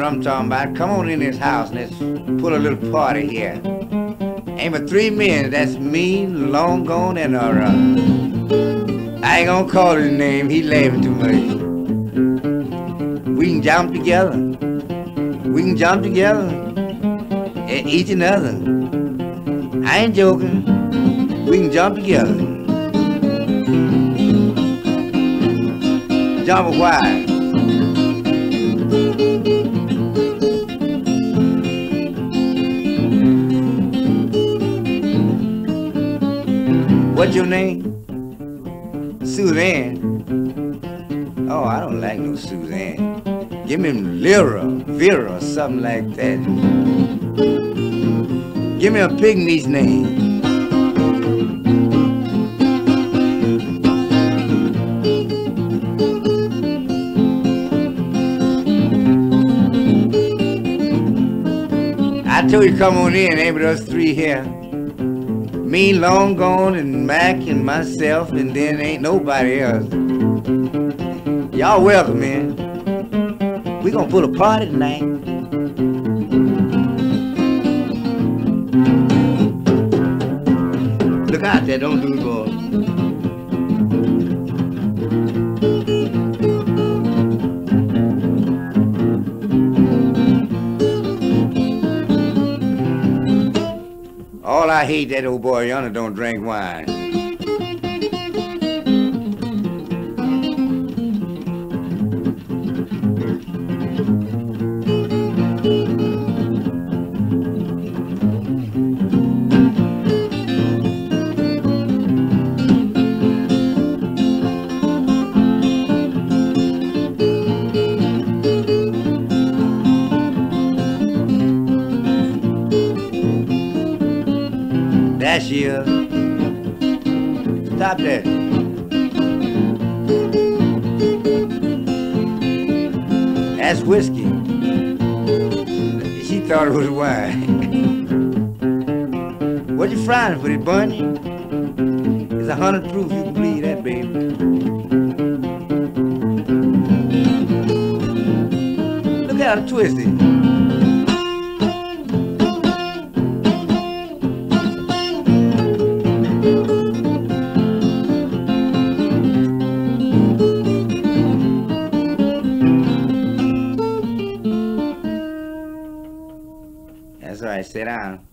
what I'm talking about. Come on in this house and let's put a little party here. Ain't but 3 men, that's me, Long Gone, and I ain't gonna call his name, he laughing too much. We can jump together. We can jump together at each another. I ain't joking. We can jump together. Jump a while. What's your name? Suzanne. Oh, I don't like no Suzanne. Give me Lyra, Vera, or something like that. Give me a pygmy's name. I told you come on in, ain't but us 3 here. Me, Long Gone, and Mac, and myself, and then ain't nobody else. Y'all welcome, man. We gonna put a party tonight. Look out there, don't do it, boy. All I hate that old boy yonder don't drink wine. That's you. Stop that. That's whiskey. She thought it was wine. What you frying for it, Bunny? It's 100 proof, you can believe that, baby. Look at her twisted. That's right, sit down.